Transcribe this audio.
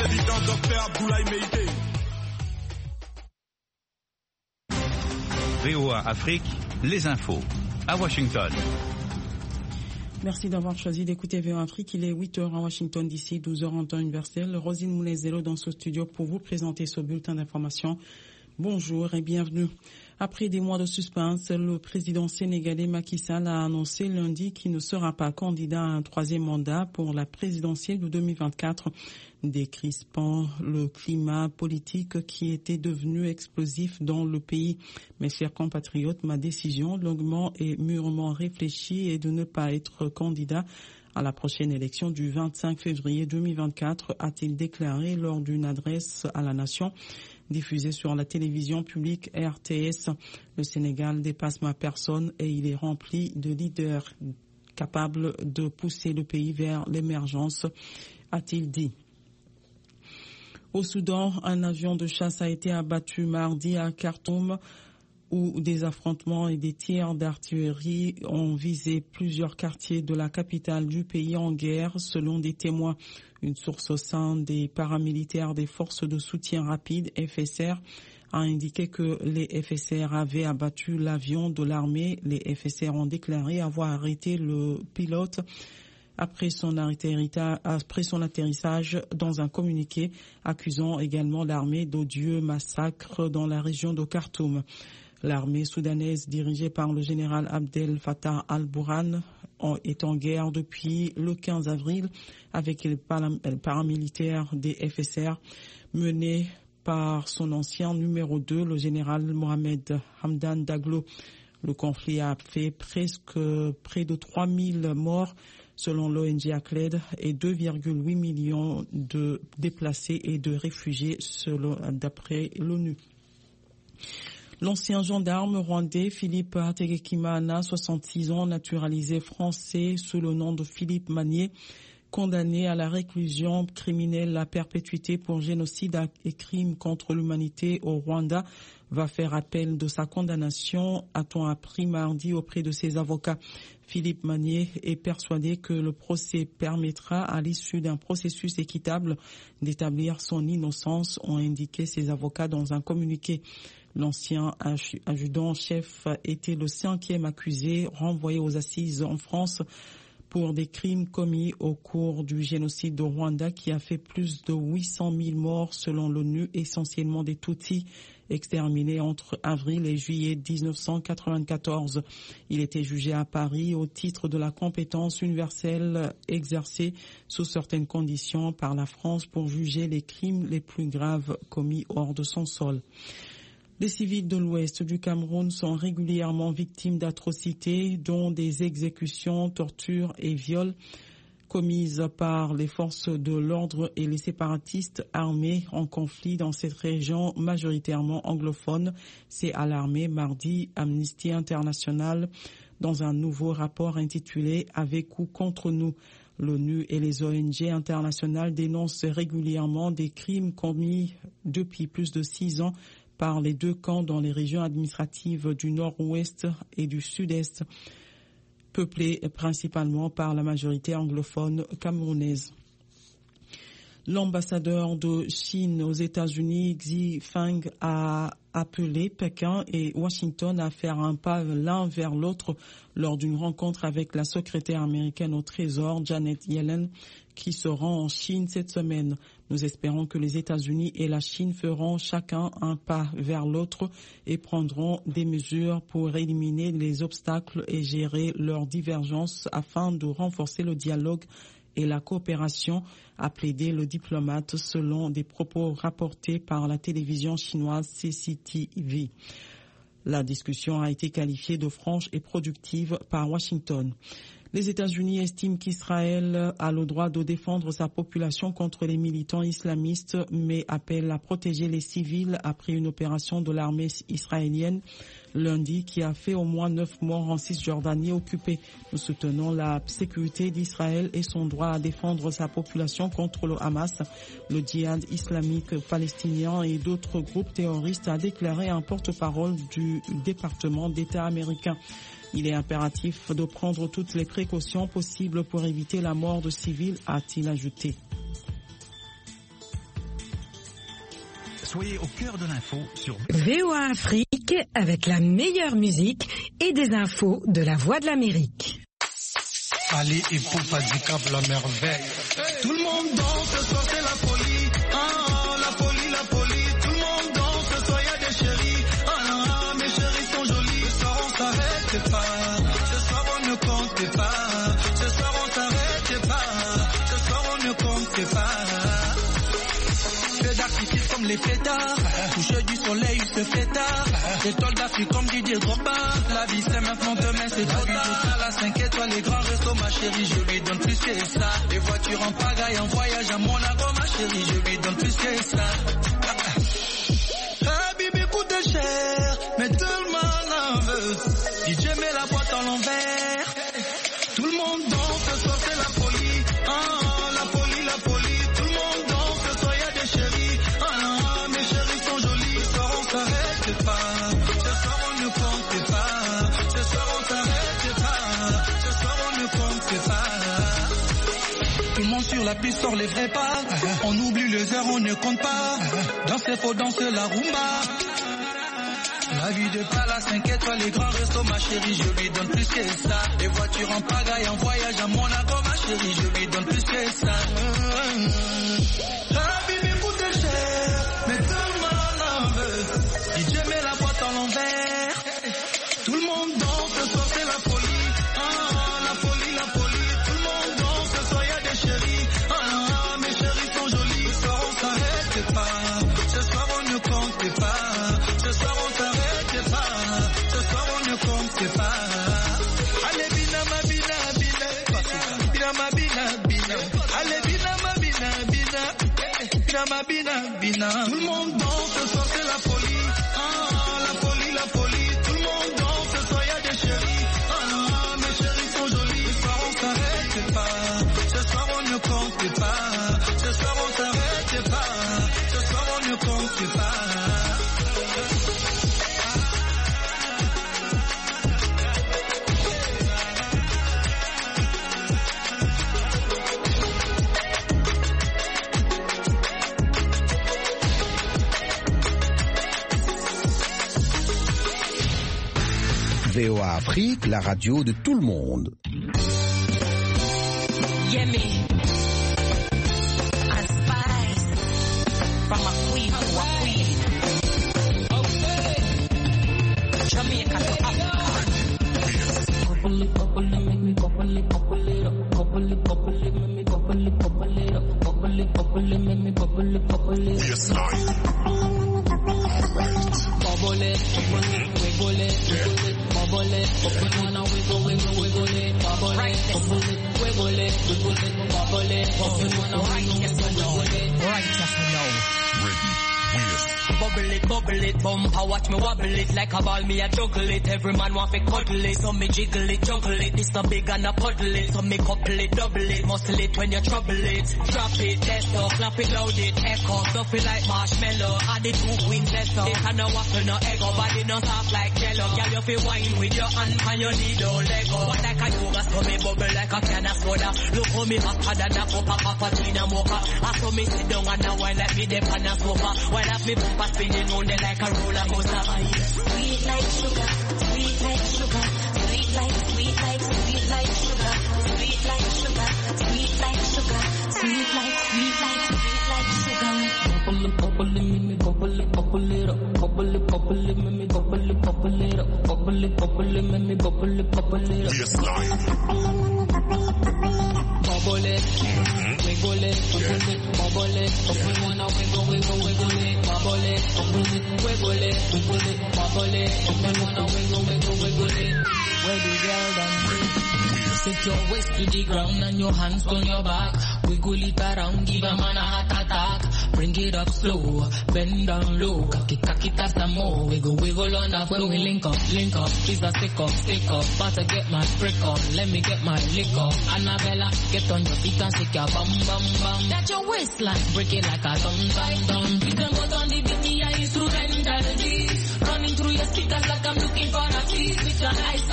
président Dr Abdoulaye Meïté. VOA Afrique, les infos, à Washington. Merci d'avoir choisi d'écouter VOA Afrique. Il est 8h à Washington d'ici, 12h en temps universel. Rosine Moulezelo dans ce studio pour vous présenter ce bulletin d'information. Bonjour et bienvenue. Après des mois de suspense, le président sénégalais Macky Sall a annoncé lundi qu'il ne sera pas candidat à un troisième mandat pour la présidentielle de 2024, décrispant le climat politique qui était devenu explosif dans le pays. Mes chers compatriotes, ma décision longuement et mûrement réfléchie est de ne pas être candidat à la prochaine élection du 25 février 2024, a-t-il déclaré lors d'une adresse à la nation diffusée sur la télévision publique RTS. Le Sénégal dépasse ma personne et il est rempli de leaders capables de pousser le pays vers l'émergence, a-t-il dit. Au Soudan, un avion de chasse a été abattu mardi à Khartoum, où des affrontements et des tirs d'artillerie ont visé plusieurs quartiers de la capitale du pays en guerre, selon des témoins. Une source au sein des paramilitaires des forces de soutien rapide, FSR, a indiqué que les FSR avaient abattu l'avion de l'armée. Les FSR ont déclaré avoir arrêté le pilote après son atterrissage dans un communiqué, accusant également l'armée d'odieux massacres dans la région de Khartoum. L'armée soudanaise dirigée par le général Abdel Fattah al-Burhan est en guerre depuis le 15 avril avec les paramilitaires des FSR menés par son ancien numéro 2, le général Mohamed Hamdan Daglo. Le conflit a fait près de 3000 morts selon l'ONG ACLED et 2,8 millions de déplacés et de réfugiés d'après l'ONU. L'ancien gendarme rwandais Philippe Hategekimana, 66 ans, naturalisé français sous le nom de Philippe Manier, condamné à la réclusion criminelle à perpétuité pour génocide et crimes contre l'humanité au Rwanda, va faire appel de sa condamnation, a-t-on appris mardi auprès de ses avocats. Philippe Manier est persuadé que le procès permettra, à l'issue d'un processus équitable, d'établir son innocence, ont indiqué ses avocats dans un communiqué. L'ancien adjudant-chef était le 5e accusé renvoyé aux assises en France pour des crimes commis au cours du génocide de Rwanda qui a fait plus de 800 000 morts selon l'ONU, essentiellement des Tutsis exterminés entre avril et juillet 1994. Il était jugé à Paris au titre de la compétence universelle exercée sous certaines conditions par la France pour juger les crimes les plus graves commis hors de son sol. Les civils de l'ouest du Cameroun sont régulièrement victimes d'atrocités, dont des exécutions, tortures et viols commises par les forces de l'ordre et les séparatistes armés en conflit dans cette région majoritairement anglophone. C'est alarmé mardi Amnesty International dans un nouveau rapport intitulé « Avec ou contre nous ». L'ONU et les ONG internationales dénoncent régulièrement des crimes commis depuis plus de 6 ans par les deux camps dans les régions administratives du nord-ouest et du sud-est, peuplées principalement par la majorité anglophone camerounaise. L'ambassadeur de Chine aux États-Unis, Xi Feng, a appelé Pékin et Washington à faire un pas l'un vers l'autre lors d'une rencontre avec la secrétaire américaine au Trésor, Janet Yellen, qui se rend en Chine cette semaine. Nous espérons que les États-Unis et la Chine feront chacun un pas vers l'autre et prendront des mesures pour éliminer les obstacles et gérer leurs divergences afin de renforcer le dialogue et la coopération, a plaidé le diplomate selon des propos rapportés par la télévision chinoise CCTV. La discussion a été qualifiée de franche et productive par Washington. Les États-Unis estiment qu'Israël a le droit de défendre sa population contre les militants islamistes, mais appellent à protéger les civils après une opération de l'armée israélienne lundi qui a fait au moins 9 morts en Cisjordanie occupée. Nous soutenons la sécurité d'Israël et son droit à défendre sa population contre le Hamas, le djihad islamique palestinien et d'autres groupes terroristes, a déclaré un porte-parole du département d'État américain. Il est impératif de prendre toutes les précautions possibles pour éviter la mort de civils, a-t-il ajouté. Soyez au cœur de l'info sur VOA Afrique avec la meilleure musique et des infos de la Voix de l'Amérique. Ali et Poupa du Cap, la merveille. Tout le monde danse, ce soir c'est la folie. Ah, la folie, la folie. Tout le monde danse, ce soir y'a des chéris. Ah, mes chéris sont jolis. Ce soir on s'arrête pas. Ce soir on ne compte pas. Ce soir on s'arrête pas. Ce soir on ne compte pas. Feux d'artifice comme les fêtards. Couche du soleil, il se fait tard. Étoile d'Afrique comme Didier Drogba. La vie c'est maintenant, demain c'est trop tard. À la 5 étoiles, les grands restos, ma chérie, je lui donne plus que ça. Les voitures en pagaille, en voyage à Monaco, ma chérie, je lui donne plus que ça. Habibi coûte cher, mais tout le monde en veut. DJ met la boîte à l'envers. Tout le monde danse, ce soir c'est la folie. Ah, la folie, la folie. Tout le monde danse, ce soir y'a des chéris. Ah, mes chéris sont jolis. Ce soir on s'arrête pas. Ce soir on ne compte pas. Ce soir on s'arrête pas. Ce soir on ne compte pas. Tout le monde sur la piste sort les vrais pas. On oublie les heures, on ne compte pas. Danser faut danser la rumba. La vie de Pala, 5 étoiles, les grands restos, ma chérie, je lui donne plus que ça. Les voitures en pagaille, en voyage à Monaco, ma chérie, je lui donne plus que ça. Habibi coûte cher, mais tout le monde en veut. DJ met la boîte à l'envers. Tout le monde danse, ce soir c'est la folie. Ah, la folie, la folie. Tout le monde danse, ce soir y'a des chéris. Ah, mes chéris sont jolis. Ce soir on s'arrête pas. Ce soir on ne compte pas. Ce soir on s'arrête pas. Ce soir on ne compte pas. Allez bina ma bina bina. Bina ma bina bina. Allez bina ma bina bina. Bina ma bina bina. Tout le monde danse, ce soir c'est la folie. Ah, la folie, la folie. Tout le monde danse, ce soir y'a des chéris. Ah, mes chéris sont jolis. Ce soir on s'arrête pas. Ce soir on ne compte pas. Ce soir on s'arrête pas. Ce soir on ne compte pas. VOA Afrique, la radio de tout le monde. Yemi, a spice from a queen to a queen. Jamaica to Africa. Bubble it, make me bubble it up. Bubble it, make me bubble it up. Bubble it, make me bubble it. Yes, Lord. Bubble it, wiggle it. Bubble it, open one and wiggle it. Bubble it, wiggle it. Bubble it, open one and wiggle it. Right as we know. Ready. Bubble it, bumper, watch me wobble it like a ball, me a juggle it. Every man want to cuddle it, so me jiggle it, juggle it. This a big and a puddle it, so me couple it, double it, muscle it when you trouble it. Drop it, test up, clap it, load it, echo, stuff it like marshmallow. Add it to queen test up. This a no waffle, no egg, body no soft like jello. Girl, you feel wine with your hand and you need no Lego. But like a yoga, so me bubble like a can of soda. Look how me hotter than a cup of cappuccino mocha. I saw me sit down and a wine like me dip on a sofa. While I me bumper spinning on it like a roller coaster. Sweet like sugar, sweet like sugar, sweet like sugar, sweet like sugar, sweet like sugar, sweet like sugar. Bubble it, make me bubble it up. Bubble it, make me bubble it up. Bubble it, make me bubble it up. Yes, Lord. Bubble it, wiggle it, bubble it, open one and wiggle it, bubble it, open it, wiggle it, bubble it, open one and wiggle it. Where the girl done? Set your waist to the ground and your hands on your back. Wiggle it around, give a man a heart attack. Bring it up slow, bend down low. Cock it up some more. Wiggle on up when we link up. Please a stick up. About to get my brick up, let me get my lick up. Annabella, get on your feet and shake your bum. That's your waistline, break it like a dum. You can put on the beat, yeah, instrumental G. Running through your speakers like I'm looking for a piece. With your eyes